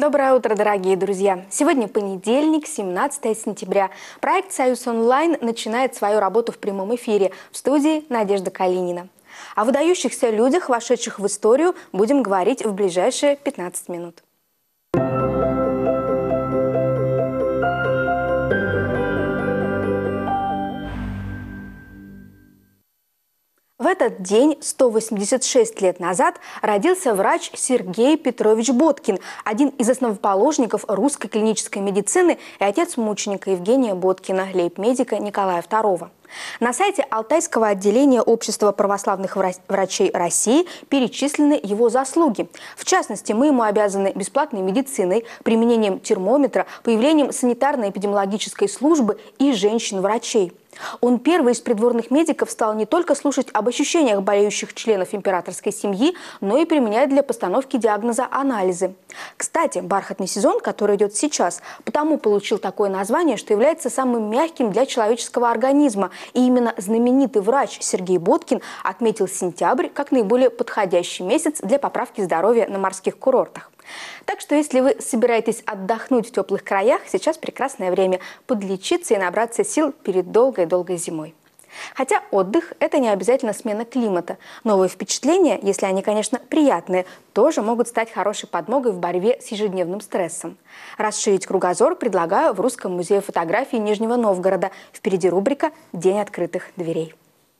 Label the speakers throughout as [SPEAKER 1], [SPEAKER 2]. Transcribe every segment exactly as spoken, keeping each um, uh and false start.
[SPEAKER 1] Доброе утро, дорогие друзья! Сегодня понедельник, семнадцатое сентября. Проект «Союз онлайн» начинает свою работу в прямом эфире. В студии Надежда Калинина. О выдающихся людях, вошедших в историю, будем говорить в ближайшие пятнадцать минут. В этот день, сто восемьдесят шесть лет назад, родился врач Сергей Петрович Боткин, один из основоположников русской клинической медицины и отец мученика Евгения Боткина, лейб-медика Николая второго. На сайте Алтайского отделения Общества православных врачей России перечислены его заслуги. В частности, мы ему обязаны бесплатной медициной, применением термометра, появлением санитарно-эпидемиологической службы и женщин-врачей. Он первый из придворных медиков стал не только слушать об ощущениях болеющих членов императорской семьи, но и применять для постановки диагноза анализы. Кстати, бархатный сезон, который идет сейчас, потому получил такое название, что является самым мягким для человеческого организма. И именно знаменитый врач Сергей Боткин отметил сентябрь как наиболее подходящий месяц для поправки здоровья на морских курортах. Так что, если вы собираетесь отдохнуть в теплых краях, сейчас прекрасное время подлечиться и набраться сил перед долгой-долгой зимой. Хотя отдых – это не обязательно смена климата. Новые впечатления, если они, конечно, приятные, тоже могут стать хорошей подмогой в борьбе с ежедневным стрессом. Расширить кругозор предлагаю в Русском музее фотографии Нижнего Новгорода. Впереди рубрика «День открытых дверей».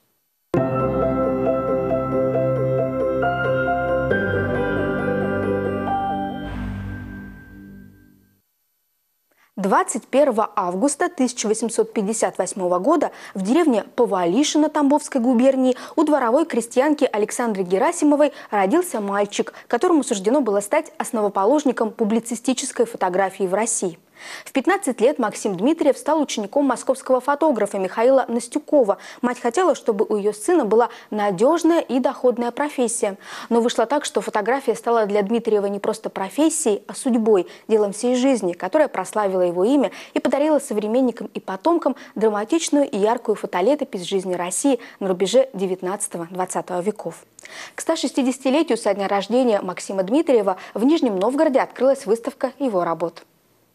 [SPEAKER 1] двадцать первого августа тысяча восемьсот пятьдесят восьмого года в деревне Повалишино Тамбовской губернии у дворовой крестьянки Александры Герасимовой родился мальчик, которому суждено было стать основоположником публицистической фотографии в России. В пятнадцать лет Максим Дмитриев стал учеником московского фотографа Михаила Настюкова. Мать хотела, чтобы у ее сына была надежная и доходная профессия. Но вышло так, что фотография стала для Дмитриева не просто профессией, а судьбой, делом всей жизни, которая прославила его имя и подарила современникам и потомкам драматичную и яркую фотолетопись жизни России на рубеже девятнадцатого-двадцатого веков. К ста шестидесятилетию со дня рождения Максима Дмитриева в Нижнем Новгороде открылась выставка его работ.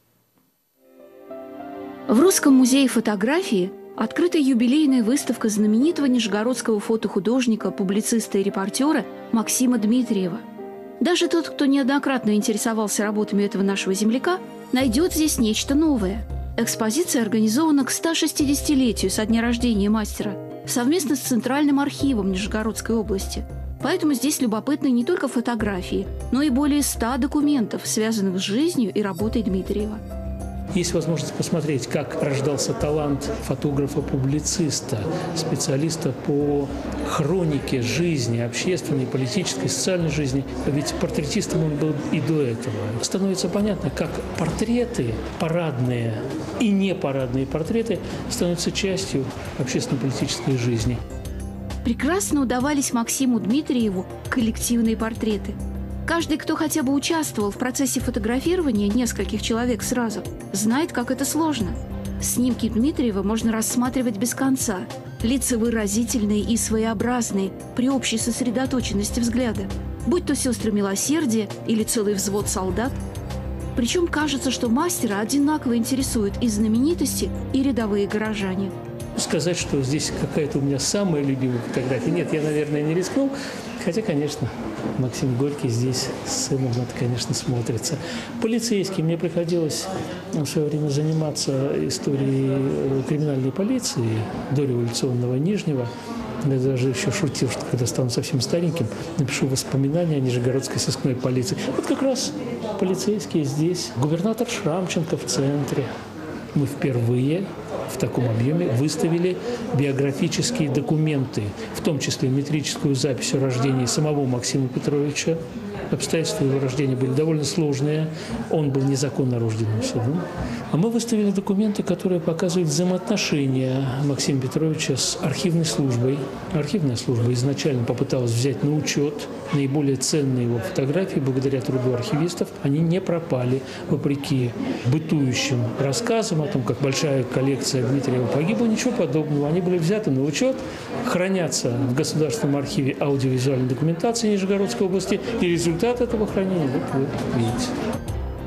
[SPEAKER 2] В Русском музее фотографии открыта юбилейная выставка знаменитого нижегородского фотохудожника, публициста и репортера Максима Дмитриева. Даже тот, кто неоднократно интересовался работами этого нашего земляка, найдет здесь нечто новое. Экспозиция организована к ста шестидесятилетию со дня рождения мастера совместно с Центральным архивом Нижегородской области. Поэтому здесь любопытны не только фотографии, но и более ста документов, связанных с жизнью и работой Дмитриева.
[SPEAKER 3] Есть возможность посмотреть, как рождался талант фотографа-публициста, специалиста по хронике жизни, общественной, политической, социальной жизни. Ведь портретистом он был и до этого. Становится понятно, как портреты, парадные и непарадные портреты, становятся частью общественно-политической жизни.
[SPEAKER 2] Прекрасно удавались Максиму Дмитриеву коллективные портреты. Каждый, кто хотя бы участвовал в процессе фотографирования нескольких человек сразу, знает, как это сложно. Снимки Дмитриева можно рассматривать без конца. Лица выразительные и своеобразные при общей сосредоточенности взгляда, будь то сестры милосердия или целый взвод солдат. Причем кажется, что мастера одинаково интересуют и знаменитости, и рядовые горожане.
[SPEAKER 3] Сказать, что здесь какая-то у меня самая любимая фотография, нет, я, наверное, не рискнул. Хотя, конечно, Максим Горький здесь с сыном, это, конечно, смотрится. Полицейский. Мне приходилось в свое время заниматься историей криминальной полиции дореволюционного Нижнего. Я даже еще шутил, что когда стану совсем стареньким, напишу воспоминания о Нижегородской сыскной полиции. Вот как раз полицейские здесь. Губернатор Шрамченко в центре. Мы впервые в таком объеме выставили биографические документы, в том числе метрическую запись о рождении самого Максима Петровича. Обстоятельства его рождения были довольно сложные. Он был незаконно рожденным сыном. А мы выставили документы, которые показывают взаимоотношения Максима Петровича с архивной службой. Архивная служба изначально попыталась взять на учет наиболее ценные его фотографии. Благодаря труду архивистов они не пропали, вопреки бытующим рассказам о том, как большая коллекция Дмитриева погибла. Ничего подобного. Они были взяты на учет, хранятся в Государственном архиве аудиовизуальной документации Нижегородской области, и результат этого хранения вот вы видите.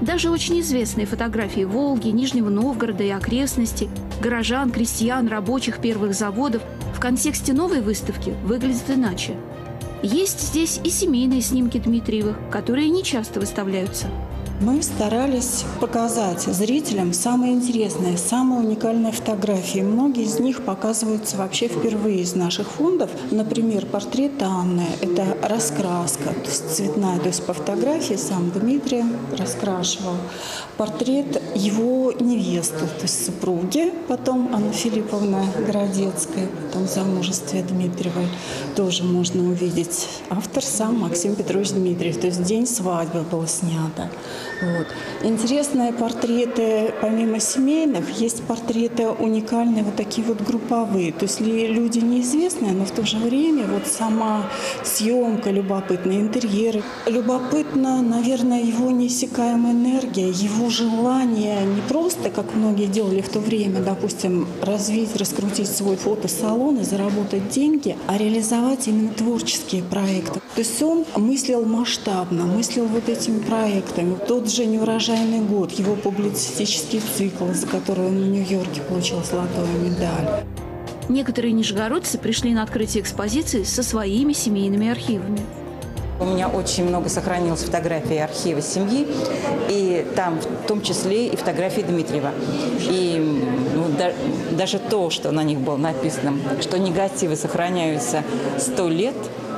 [SPEAKER 2] Даже очень известные фотографии Волги, Нижнего Новгорода и окрестностей, горожан, крестьян, рабочих первых заводов в контексте новой выставки выглядят иначе. Есть здесь и семейные снимки Дмитриевых, которые не часто выставляются.
[SPEAKER 4] Мы старались показать зрителям самые интересные, самые уникальные фотографии. Многие из них показываются вообще впервые из наших фондов. Например, портрет Анны – это раскраска, то есть цветная, то есть по фотографии сам Дмитрий раскрашивал. Портрет его невесты, то есть супруги, потом Анна Филипповна Городецкая, потом в замужестве Дмитриевой тоже можно увидеть. Автор сам Максим Петрович Дмитриев, то есть день свадьбы было снято. Вот. Интересные портреты, помимо семейных, есть портреты уникальные, вот такие вот групповые. То есть люди неизвестные, но в то же время вот сама съемка любопытная, интерьеры. Любопытна, наверное, его неиссякаемая энергия, его желание не просто, как многие делали в то время, допустим, развить, раскрутить свой фотосалон и заработать деньги, а реализовать именно творческие проекты. То есть он мыслил масштабно, мыслил вот этими проектами. Тот же «Неурожайный год», его публицистический цикл, за который он в Нью-Йорке получил золотую медаль.
[SPEAKER 2] Некоторые нижегородцы пришли на открытие экспозиции со своими семейными архивами.
[SPEAKER 5] У меня очень много сохранилось фотографий архива семьи, и там в том числе и фотографии Дмитриева. И ну, да, даже то, что на них было написано, что негативы сохраняются сто лет,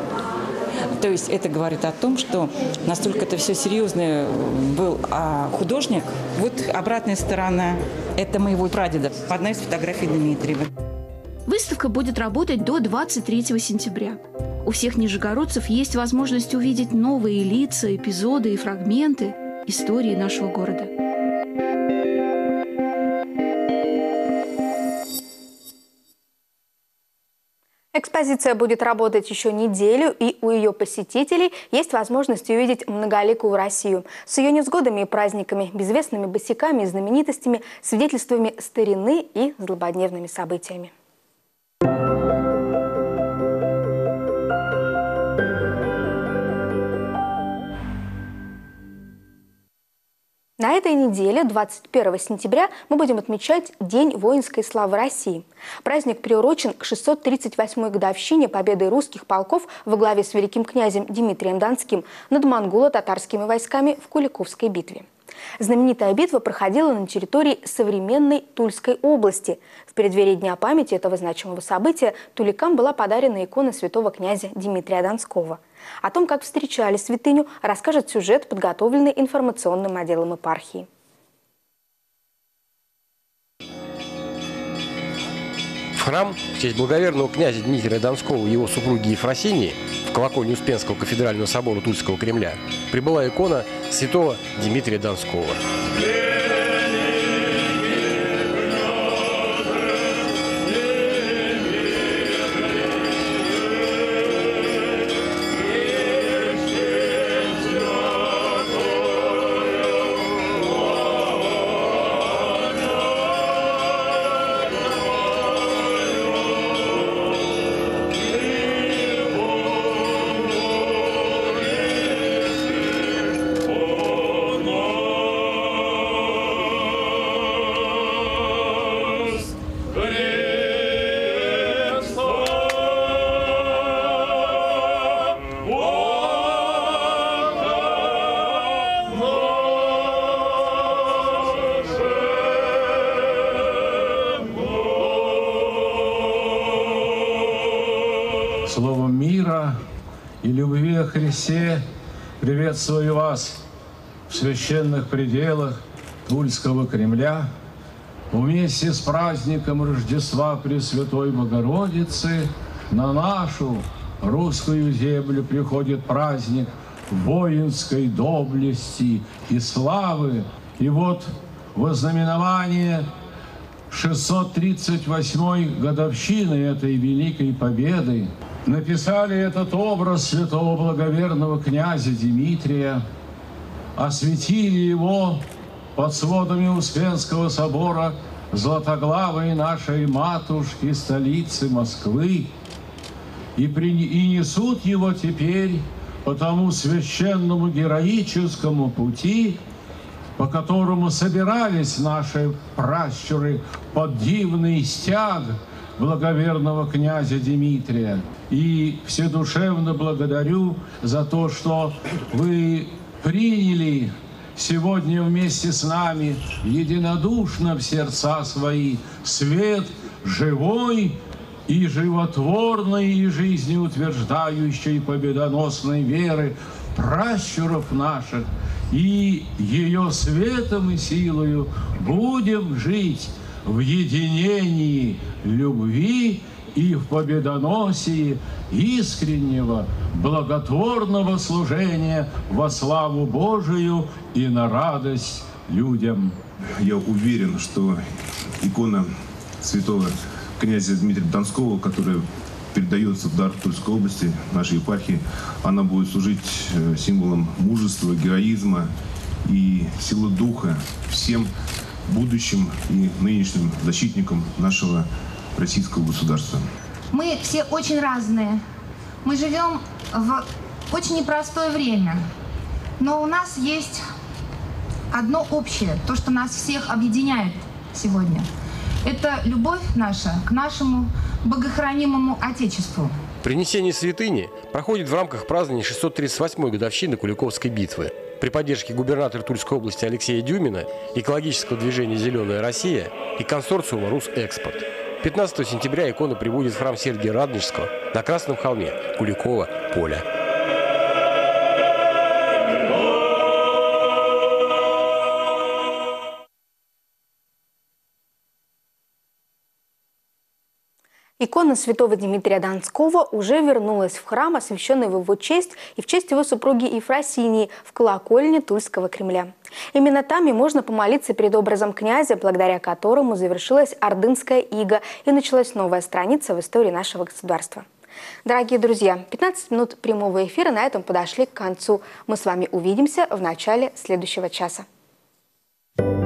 [SPEAKER 5] то есть это говорит о том, что настолько это все серьезно был а художник. Вот обратная сторона – это моего прадеда. Одна из фотографий Дмитриева.
[SPEAKER 2] Выставка будет работать до двадцать третьего сентября. У всех нижегородцев есть возможность увидеть новые лица, эпизоды и фрагменты истории нашего города.
[SPEAKER 1] Экспозиция будет работать еще неделю, и у ее посетителей есть возможность увидеть многоликую Россию с ее невзгодами и праздниками, безвестными босяками и знаменитостями, свидетельствами старины и злободневными событиями. На этой неделе, двадцать первого сентября, мы будем отмечать День воинской славы России. Праздник приурочен к шестьсот тридцать восьмой годовщине победы русских полков во главе с великим князем Дмитрием Донским над монголо-татарскими войсками в Куликовской битве. Знаменитая битва проходила на территории современной Тульской области. В преддверии Дня памяти этого значимого события туликам была подарена икона святого князя Дмитрия Донского. О том, как встречали святыню, расскажет сюжет, подготовленный информационным отделом епархии.
[SPEAKER 6] В храм в честь благоверного князя Дмитрия Донского и его супруги Ефросинии в колокольню Успенского кафедрального собора Тульского Кремля прибыла икона святого Дмитрия Донского.
[SPEAKER 7] Словом мира и любви о Христе приветствую вас в священных пределах Тульского Кремля вместе с праздником Рождества Пресвятой Богородицы. На нашу русскую землю приходит праздник воинской доблести и славы. И вот во знаменование шестьсот тридцать восьмой годовщины этой великой победы написали этот образ святого благоверного князя Дмитрия, осветили его под сводами Успенского собора Златоглавой нашей матушки, столицы Москвы, и, при... и несут его теперь по тому священному героическому пути, по которому собирались наши пращуры под дивный стяг благоверного князя Дмитрия. И вседушевно благодарю за то, что вы приняли сегодня вместе с нами единодушно в сердца свои свет живой и животворной, и жизнеутверждающей победоносной веры пращуров наших. И ее светом и силою будем жить в единении любви и в победоносии искреннего, благотворного служения во славу Божию и на радость людям.
[SPEAKER 8] Я уверен, что икона святого князя Дмитрия Донского, которая передается в дар в Тульской области, нашей епархии, она будет служить символом мужества, героизма и силы духа всем будущим и нынешним защитникам нашего российского государства.
[SPEAKER 9] Мы все очень разные. Мы живем в очень непростое время. Но у нас есть одно общее, то, что нас всех объединяет сегодня. Это любовь наша к нашему богохранимому Отечеству.
[SPEAKER 6] Принесение святыни проходит в рамках празднования шестьсот тридцать восьмой годовщины Куликовской битвы. При поддержке губернатора Тульской области Алексея Дюмина, экологического движения «Зеленая Россия» и консорциума «Русэкспорт». пятнадцатого сентября икона прибудет в храм Сергия Радонежского на Красном холме Куликова поля.
[SPEAKER 1] Икона святого Дмитрия Донского уже вернулась в храм, освященный в его честь и в честь его супруги Ефросинии в колокольне Тульского Кремля. Именно там и можно помолиться перед образом князя, благодаря которому завершилась Ордынская ига и началась новая страница в истории нашего государства. Дорогие друзья, пятнадцать минут прямого эфира на этом подошли к концу. Мы с вами увидимся в начале следующего часа.